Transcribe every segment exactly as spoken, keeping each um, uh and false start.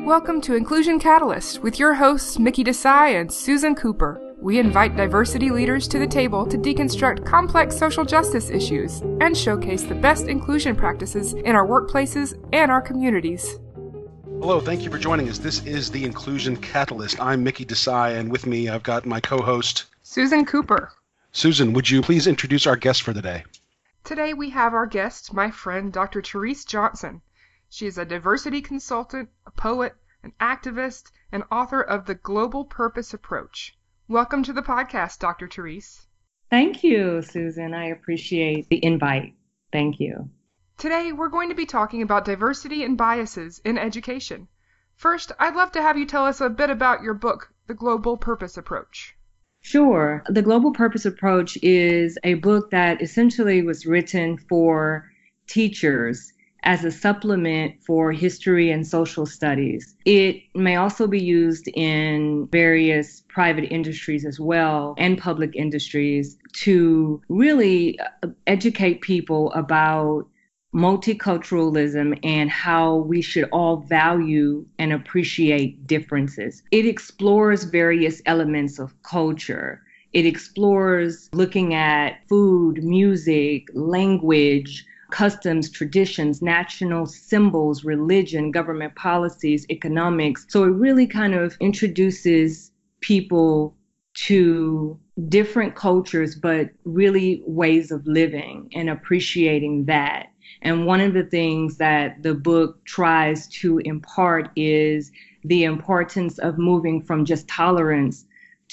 Welcome to Inclusion Catalyst with your hosts Mickey Desai and Susan Cooper. We invite diversity leaders to the table to deconstruct complex social justice issues and showcase the best inclusion practices in our workplaces and our communities. Hello, thank you for joining us. This is the Inclusion Catalyst. I'm Mickey Desai, and with me I've got my co-host, Susan Cooper. Susan, would you please introduce our guest for the day? Today we have our guest, my friend Doctor Therese Johnson. She is a diversity consultant, a poet, an activist, and author of The Global Purpose Approach. Welcome to the podcast, Doctor Therese. Thank you, Susan. I appreciate the invite. Thank you. Today, we're going to be talking about diversity and biases in education. First, I'd love to have you tell us a bit about your book, The Global Purpose Approach. Sure. The Global Purpose Approach is a book that essentially was written for teachers as a supplement for history and social studies. It may also be used in various private industries as well and public industries to really educate people about multiculturalism and how we should all value and appreciate differences. It explores various elements of culture. It explores looking at food, music, language, customs, traditions, national symbols, religion, government policies, economics. So it really kind of introduces people to different cultures, but really ways of living and appreciating that. And one of the things that the book tries to impart is the importance of moving from just tolerance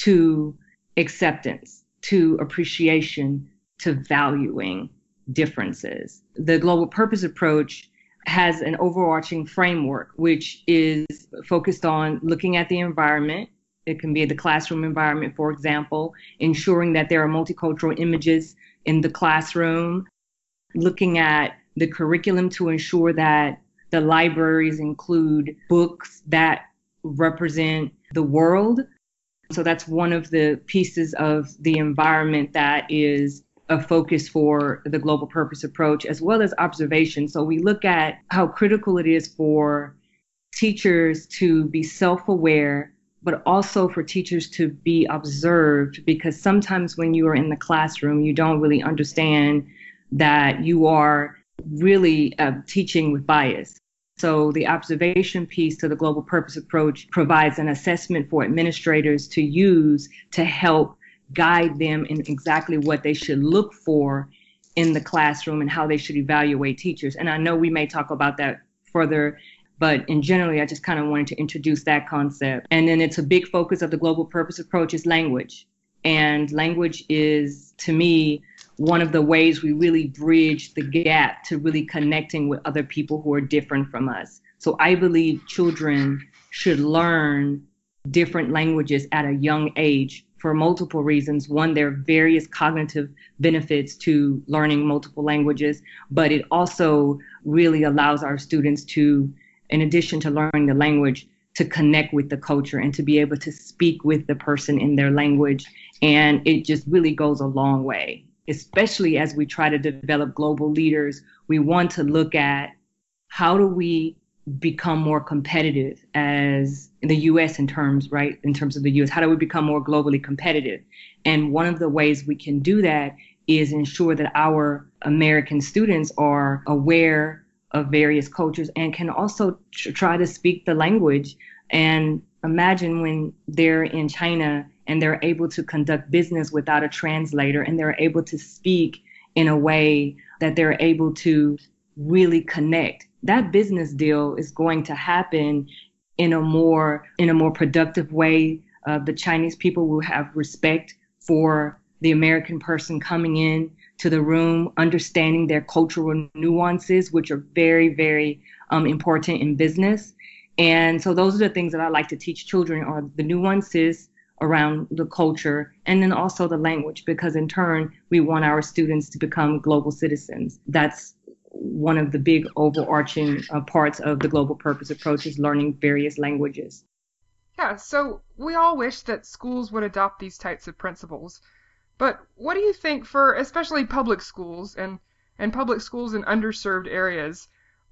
to acceptance, to appreciation, to valuing differences. The Global Purpose Approach has an overarching framework, which is focused on looking at the environment. It can be the classroom environment, for example, ensuring that there are multicultural images in the classroom, looking at the curriculum to ensure that the libraries include books that represent the world. So that's one of the pieces of the environment that is a focus for the Global Purpose Approach, as well as observation. So we look at how critical it is for teachers to be self-aware, but also for teachers to be observed, because sometimes when you are in the classroom, you don't really understand that you are really uh, teaching with bias. So the observation piece to the Global Purpose Approach provides an assessment for administrators to use to help guide them in exactly what they should look for in the classroom and how they should evaluate teachers. And I know we may talk about that further, but in generally, I just kind of wanted to introduce that concept. And then it's a big focus of the Global Purpose Approach is language. And language is, to me, one of the ways we really bridge the gap to really connecting with other people who are different from us. So I believe children should learn different languages at a young age for multiple reasons. One, there are various cognitive benefits to learning multiple languages, but it also really allows our students to, in addition to learning the language, to connect with the culture and to be able to speak with the person in their language. And it just really goes a long way, especially as we try to develop global leaders. We want to look at how do we become more competitive as in the U S in terms, right, in terms of the U S, how do we become more globally competitive? And one of the ways we can do that is ensure that our American students are aware of various cultures and can also tr- try to speak the language. And imagine when they're in China and they're able to conduct business without a translator and they're able to speak in a way that they're able to really connect. That business deal is going to happen in a more in a more productive way. Uh, the Chinese people will have respect for the American person coming in to the room, understanding their cultural nuances, which are very, very um, important in business. And so those are the things that I like to teach children, are the nuances around the culture and then also the language, because in turn, we want our students to become global citizens. That's one of the big overarching uh, parts of the Global Purpose Approach is learning various languages. Yeah, so we all wish that schools would adopt these types of principles. But what do you think for especially public schools and, and public schools in underserved areas?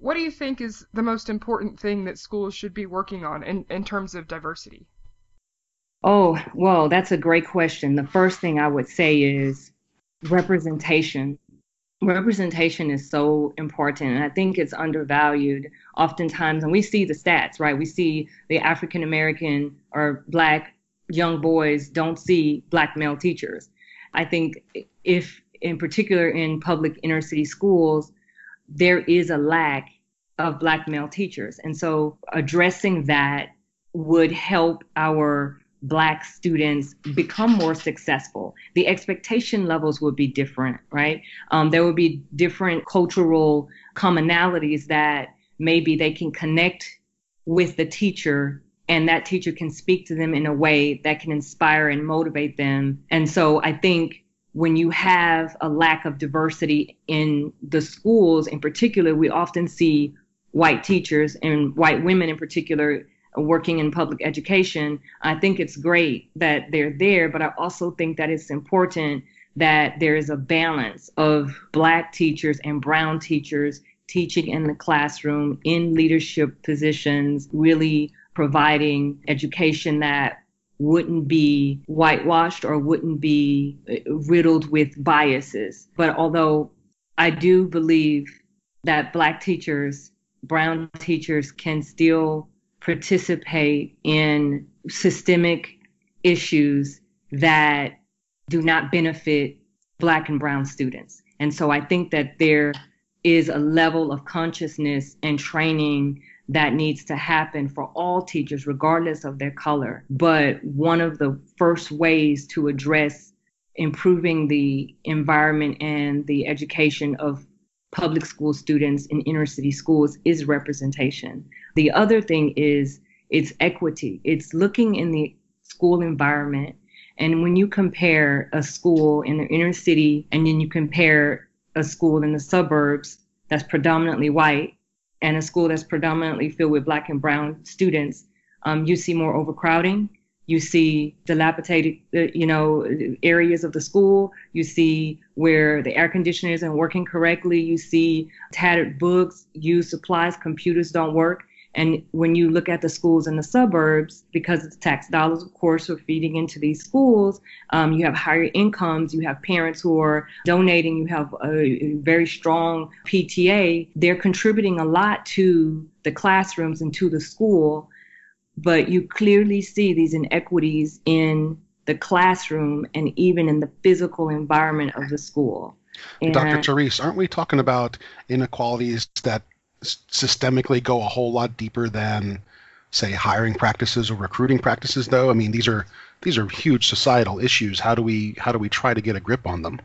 What do you think is the most important thing that schools should be working on in, in terms of diversity? Oh, well, that's a great question. The first thing I would say is representation. Representation is so important, and I think it's undervalued oftentimes. And we see the stats, right? We see the African American or Black young boys don't see Black male teachers. I think if, in particular, in public inner city schools, there is a lack of Black male teachers. And so addressing that would help our Black students become more successful. The expectation levels would be different, right? Um, there would be different cultural commonalities that maybe they can connect with the teacher, and that teacher can speak to them in a way that can inspire and motivate them. And so I think when you have a lack of diversity in the schools in particular, we often see white teachers and white women in particular working in public education. I think it's great that they're there, but I also think that it's important that there is a balance of Black teachers and brown teachers teaching in the classroom in leadership positions, really providing education that wouldn't be whitewashed or wouldn't be riddled with biases. But although I do believe that Black teachers, brown teachers can still participate in systemic issues that do not benefit Black and brown students. And so I think that there is a level of consciousness and training that needs to happen for all teachers, regardless of their color. But one of the first ways to address improving the environment and the education of public school students in inner city schools is representation. The other thing is it's equity. It's looking in the school environment. And when you compare a school in the inner city and then you compare a school in the suburbs that's predominantly white and a school that's predominantly filled with Black and brown students, um, you see more overcrowding. You see dilapidated, you know, areas of the school. You see where the air conditioner isn't working correctly. You see tattered books, used supplies, computers don't work. And when you look at the schools in the suburbs, because it's tax dollars, of course, are feeding into these schools, um, you have higher incomes, you have parents who are donating, you have a very strong P T A. They're contributing a lot to the classrooms and to the school. But you clearly see these inequities in the classroom and even in the physical environment of the school. And Doctor Therese, aren't we talking about inequalities that systemically go a whole lot deeper than, say, hiring practices or recruiting practices, though? I mean, these are these are huge societal issues. How do we how do we try to get a grip on them?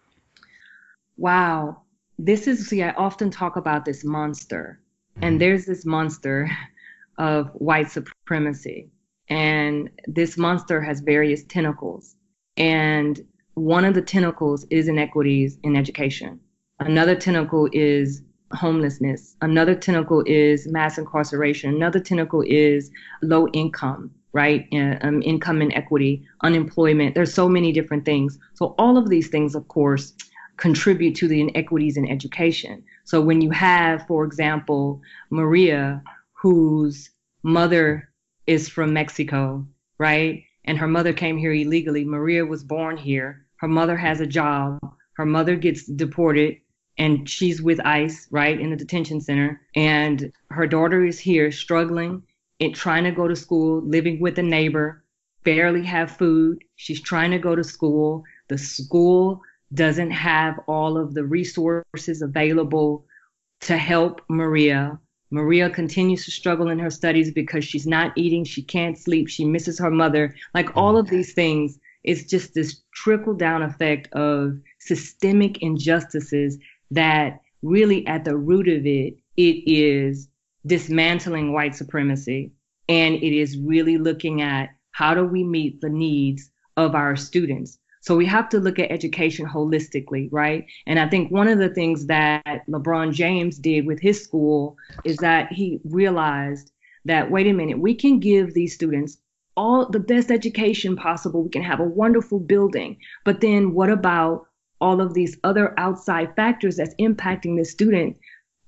Wow. This is, see, I often talk about this monster. Mm-hmm. And there's this monster of white supremacy. And this monster has various tentacles. And one of the tentacles is inequities in education. Another tentacle is homelessness. Another tentacle is mass incarceration. Another tentacle is low income, right? Um, income inequity, unemployment. There's so many different things. So all of these things, of course, contribute to the inequities in education. So when you have, for example, Maria, whose mother is from Mexico, right? And her mother came here illegally. Maria was born here. Her mother has a job. Her mother gets deported and she's with ICE, right, in the detention center. And her daughter is here struggling and trying to go to school, living with a neighbor, barely have food. She's trying to go to school. The school doesn't have all of the resources available to help Maria. Maria continues to struggle in her studies because she's not eating, she can't sleep, she misses her mother. Like all of these things, it's just this trickle down effect of systemic injustices that really at the root of it, it is dismantling white supremacy. And it is really looking at how do we meet the needs of our students. So we have to look at education holistically, right? And I think one of the things that LeBron James did with his school is that he realized that, wait a minute, we can give these students all the best education possible. We can have a wonderful building. But then what about all of these other outside factors that's impacting the student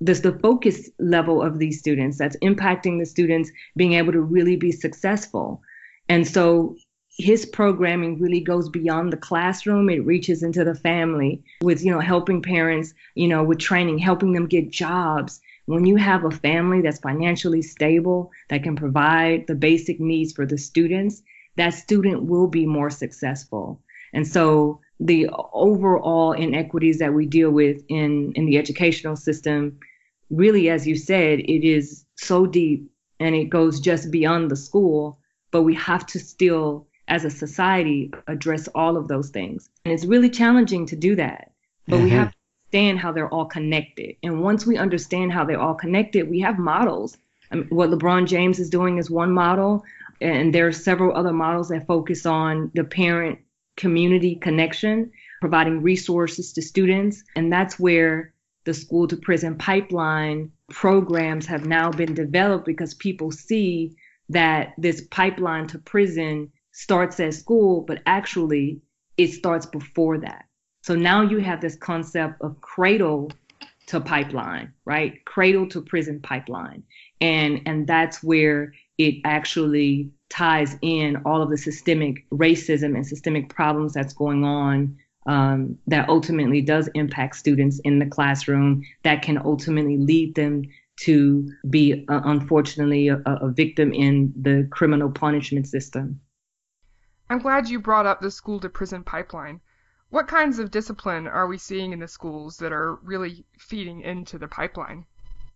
this the focus level of these students that's impacting the students being able to really be successful. And so his programming really goes beyond the classroom. It reaches into the family with, you know, helping parents, you know, with training, helping them get jobs. When you have a family that's financially stable, that can provide the basic needs for the students, that student will be more successful. And so the overall inequities that we deal with in, in the educational system, really, as you said, it is so deep and it goes just beyond the school, but we have to still, as a society, address all of those things. And it's really challenging to do that, but mm-hmm. we have to understand how they're all connected. And once we understand how they're all connected, we have models. I mean, what LeBron James is doing is one model, and there are several other models that focus on the parent community connection, providing resources to students. And that's where the school to prison pipeline programs have now been developed, because people see that this pipeline to prison starts at school, but actually it starts before that. So now you have this concept of cradle to pipeline, right? Cradle to prison pipeline. And, and that's where it actually ties in all of the systemic racism and systemic problems that's going on, um, that ultimately does impact students in the classroom, that can ultimately lead them to be, uh, unfortunately, a, a victim in the criminal punishment system. I'm glad you brought up the school to prison pipeline. What kinds of discipline are we seeing in the schools that are really feeding into the pipeline?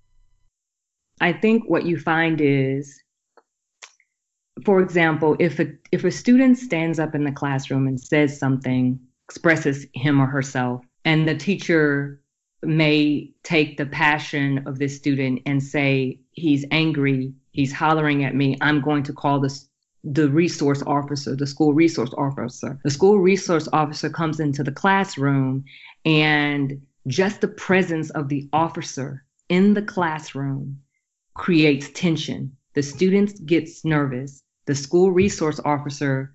I think what you find is, for example, if a if a student stands up in the classroom and says something, expresses him or herself, and the teacher may take the passion of this student and say, he's angry, he's hollering at me, I'm going to call this the resource officer, the school resource officer. The school resource officer comes into the classroom, and just the presence of the officer in the classroom creates tension. The student gets nervous. The school resource officer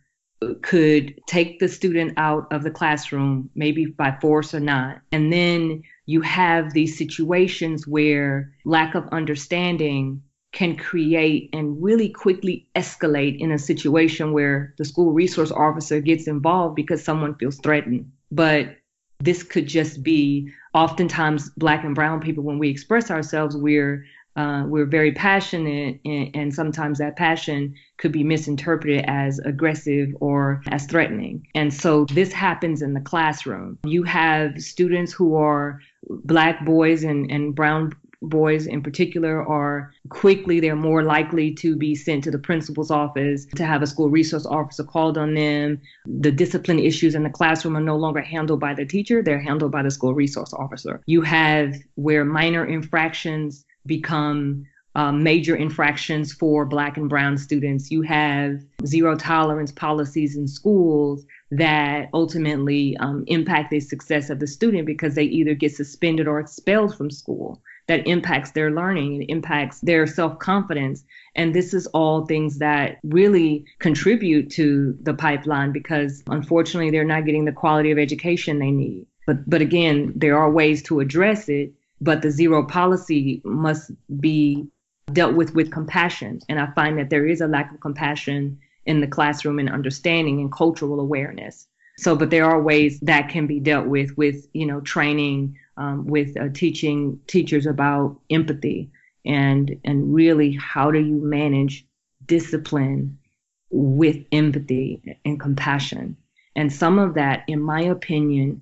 could take the student out of the classroom, maybe by force or not. And then you have these situations where lack of understanding can create and really quickly escalate in a situation where the school resource officer gets involved because someone feels threatened. But this could just be, oftentimes Black and brown people, when we express ourselves, we're Uh, we're very passionate, and, and sometimes that passion could be misinterpreted as aggressive or as threatening. And so this happens in the classroom. You have students who are Black boys and, and brown boys in particular are quickly, they're more likely to be sent to the principal's office, to have a school resource officer called on them. The discipline issues in the classroom are no longer handled by the teacher, they're handled by the school resource officer. You have where minor infractions become uh, major infractions for Black and brown students. You have zero tolerance policies in schools that ultimately um, impact the success of the student, because they either get suspended or expelled from school. That impacts their learning, it impacts their self-confidence. And this is all things that really contribute to the pipeline, because unfortunately they're not getting the quality of education they need. But, but again, there are ways to address it. But the zero policy must be dealt with with compassion. And I find that there is a lack of compassion in the classroom and understanding and cultural awareness. So, but there are ways that can be dealt with, with, you know, training, um, with uh, teaching teachers about empathy and, and really how do you manage discipline with empathy and compassion. And some of that, in my opinion,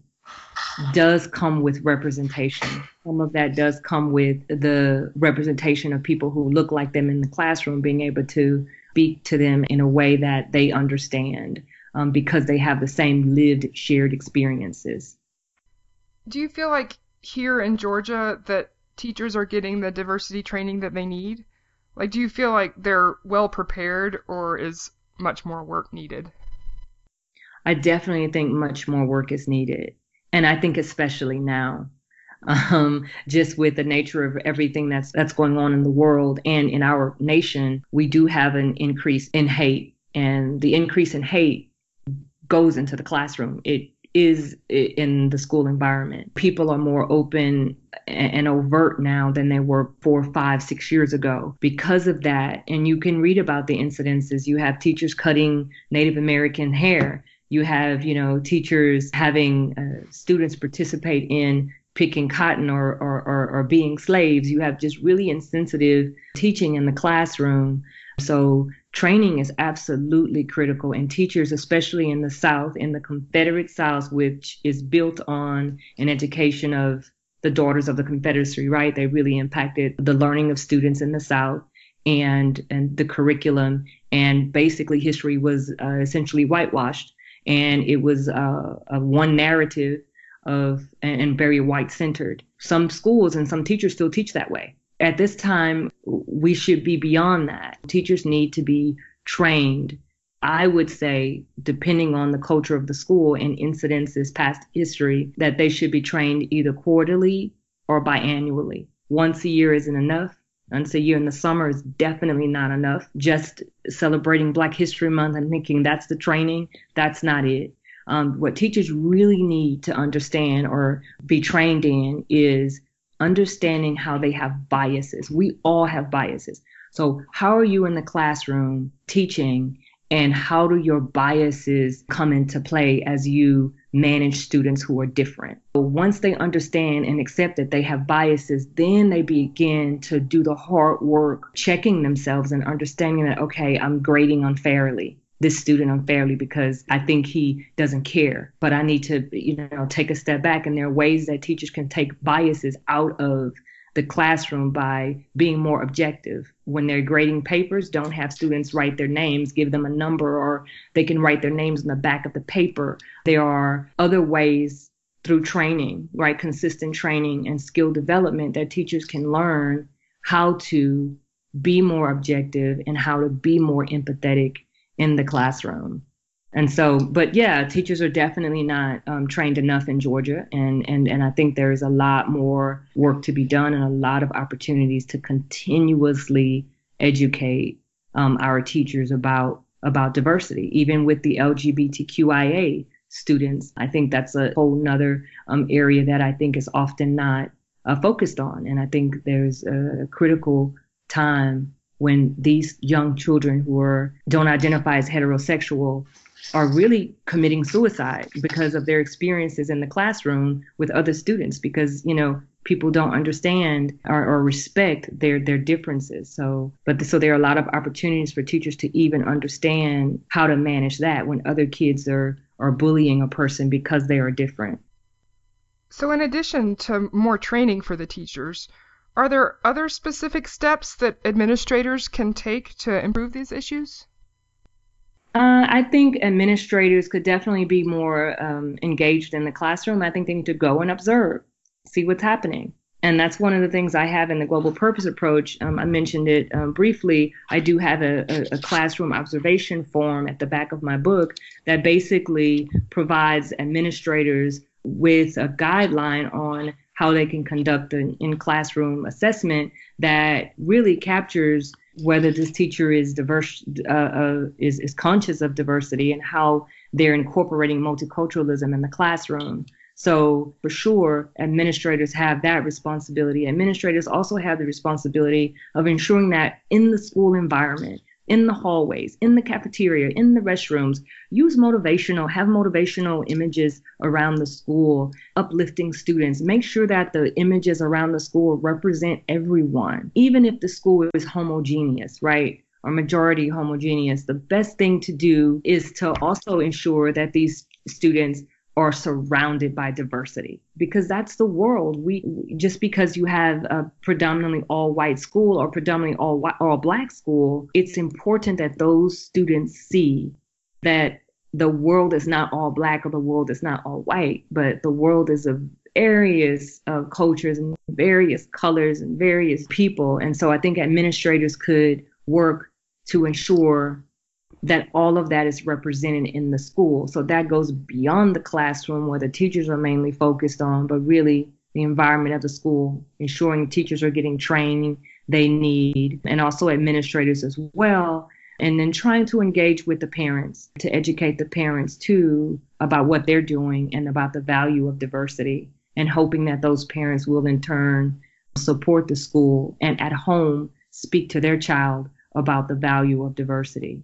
does come with representation. Some of that does come with the representation of people who look like them in the classroom, being able to speak to them in a way that they understand, um, because they have the same lived, shared experiences. Do you feel like here in Georgia that teachers are getting the diversity training that they need? Like, do you feel like they're well prepared, or is much more work needed? I definitely think much more work is needed. And I think especially now, um, just with the nature of everything that's that's going on in the world and in our nation, we do have an increase in hate. And the increase in hate goes into the classroom. It is in the school environment. People are more open and overt now than they were four, five, six years ago because of that. And you can read about the incidences. You have teachers cutting Native American hair. You have, you know, teachers having uh, students participate in picking cotton or, or, or, or being slaves. You have just really insensitive teaching in the classroom. So training is absolutely critical, and teachers, especially in the South, in the Confederate South, which is built on an education of the Daughters of the Confederacy, right? They really impacted the learning of students in the South and, and the curriculum. And basically history was uh, essentially whitewashed, and it was uh, a one narrative of and, and very white centered. Some schools and some teachers still teach that way. At this time, we should be beyond that. Teachers need to be trained. I would say, depending on the culture of the school and incidences, past history, that they should be trained either quarterly or biannually. Once a year isn't enough. Once a year in the summer is definitely not enough. Just celebrating Black History Month and thinking that's the training, that's not it. Um, what teachers really need to understand or be trained in is understanding how they have biases. We all have biases. So how are you in the classroom teaching, and how do your biases come into play as you manage students who are different? So once they understand and accept that they have biases, then they begin to do the hard work, checking themselves and understanding that, okay, I'm grading unfairly. This student unfairly because I think he doesn't care, but I need to, you know, take a step back. And there are ways that teachers can take biases out of the classroom by being more objective. When they're grading papers, don't have students write their names, give them a number, or they can write their names on the back of the paper. There are other ways through training, right? Consistent training and skill development that teachers can learn how to be more objective and how to be more empathetic in the classroom. And so, but yeah, teachers are definitely not um, trained enough in Georgia. And, and, and I think there is a lot more work to be done and a lot of opportunities to continuously educate um, our teachers about, about diversity, even with the L G B T Q I A students. I think that's a whole nother um, area that I think is often not uh, focused on. And I think there's a critical time when these young children who are don't identify as heterosexual are really committing suicide because of their experiences in the classroom with other students, because, you know, people don't understand or, or respect their, their differences. So, but the, so there are a lot of opportunities for teachers to even understand how to manage that when other kids are, are bullying a person because they are different. So in addition to more training for the teachers, are there other specific steps that administrators can take to improve these issues? Uh, I think administrators could definitely be more um, engaged in the classroom. I think they need to go and observe, see what's happening. And that's one of the things I have in the global purpose approach. Um, I mentioned it um, briefly. I do have a, a, a classroom observation form at the back of my book that basically provides administrators with a guideline on how they can conduct an in-classroom assessment that really captures whether this teacher is diverse, uh, uh, is, is conscious of diversity and how they're incorporating multiculturalism in the classroom. So for sure, administrators have that responsibility. Administrators also have the responsibility of ensuring that in the school environment, in the hallways, in the cafeteria, in the restrooms, use motivational, have motivational images around the school, uplifting students. Make sure that the images around the school represent everyone, even if the school is homogeneous, right? Or majority homogeneous. The best thing to do is to also ensure that these students are surrounded by diversity, because that's the world. We just because you have a predominantly all white school or predominantly all white, all black school, it's important that those students see that the world is not all black or the world is not all white, but the world is of various uh, cultures and various colors and various people. And so I think administrators could work to ensure that all of that is represented in the school. So that goes beyond the classroom where the teachers are mainly focused on, but really the environment of the school, ensuring teachers are getting training they need, and also administrators as well. And then trying to engage with the parents, to educate the parents too about what they're doing and about the value of diversity, and hoping that those parents will in turn support the school and at home speak to their child about the value of diversity.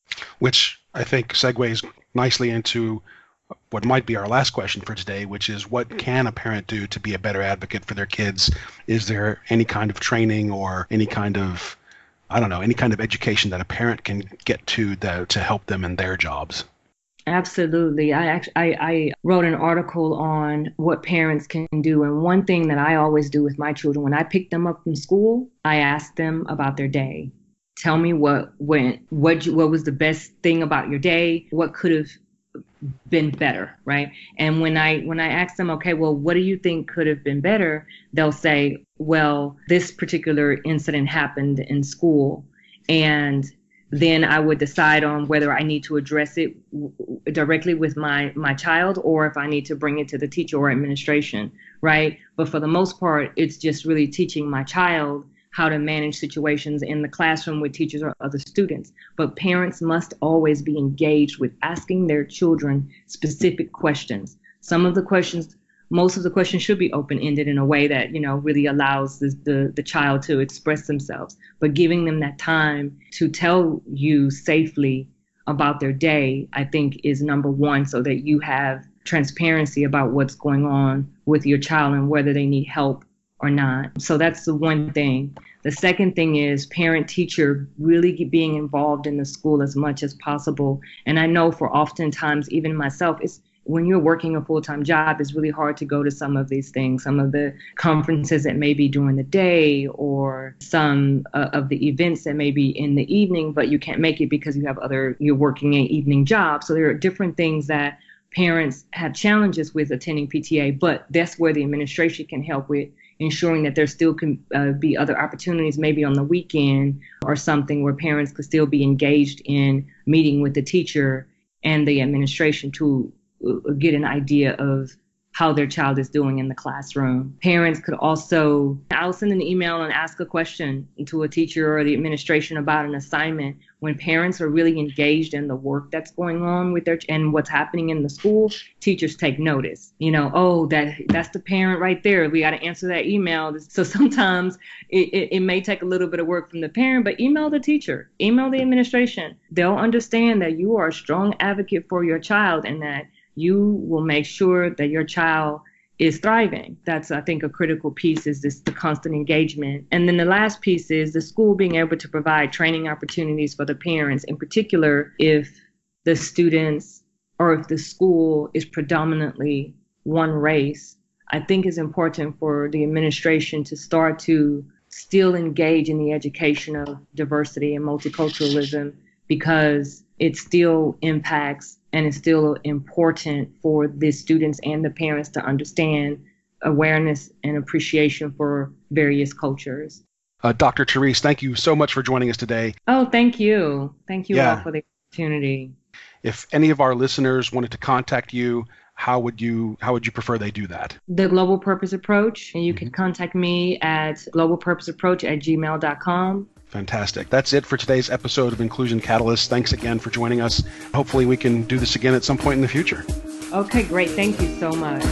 Which I think segues nicely into what might be our last question for today, which is what can a parent do to be a better advocate for their kids? Is there any kind of training or any kind of, I don't know, any kind of education that a parent can get to that, to help them in their jobs? Absolutely. I actually I, I wrote an article on what parents can do. And one thing that I always do with my children, when I pick them up from school, I ask them about their day. Tell me what went, what you, what was the best thing about your day? What could have been better, right? And when I when I ask them, okay, well, what do you think could have been better? They'll say, well, this particular incident happened in school, and then I would decide on whether I need to address it w- directly with my, my child or if I need to bring it to the teacher or administration, right? But for the most part, it's just really teaching my child how to manage situations in the classroom with teachers or other students. But parents must always be engaged with asking their children specific questions. Some of the questions Most of the questions should be open-ended in a way that, you know, really allows the, the, the child to express themselves. But giving them that time to tell you safely about their day, I think, is number one, so that you have transparency about what's going on with your child and whether they need help or not. So that's the one thing. The second thing is parent-teacher really being involved in the school as much as possible. And I know for oftentimes, even myself, it's when you're working a full-time job, it's really hard to go to some of these things, some of the conferences that may be during the day or some uh, of the events that may be in the evening, but you can't make it because you have other, you're working an evening job. So there are different things that parents have challenges with attending P T A, but that's where the administration can help with ensuring that there still can uh, be other opportunities, maybe on the weekend or something, where parents could still be engaged in meeting with the teacher and the administration to get an idea of how their child is doing in the classroom. Parents could also, I'll send an email and ask a question to a teacher or the administration about an assignment. When parents are really engaged in the work that's going on with their, and what's happening in the school, teachers take notice. You know, oh, that that's the parent right there. We got to answer that email. So sometimes it, it, it may take a little bit of work from the parent, but email the teacher, email the administration. They'll understand that you are a strong advocate for your child and that you will make sure that your child is thriving. That's, I think, a critical piece, is this the constant engagement. And then the last piece is the school being able to provide training opportunities for the parents, in particular if the students or if the school is predominantly one race. I think it's important for the administration to start to still engage in the education of diversity and multiculturalism, because it still impacts and it's still important for the students and the parents to understand awareness and appreciation for various cultures. Uh, Doctor Therese, thank you so much for joining us today. Oh, thank you. Thank you yeah. all for the opportunity. If any of our listeners wanted to contact you, how would you how would you prefer they do that? The Global Purpose Approach, and you mm-hmm. can contact me at global purpose approach at gmail dot com. Fantastic. That's it for today's episode of Inclusion Catalyst. Thanks again for joining us. Hopefully we can do this again at some point in the future. Okay, great. Thank you so much.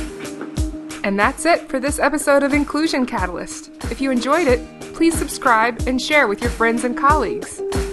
And that's it for this episode of Inclusion Catalyst. If you enjoyed it, please subscribe and share with your friends and colleagues.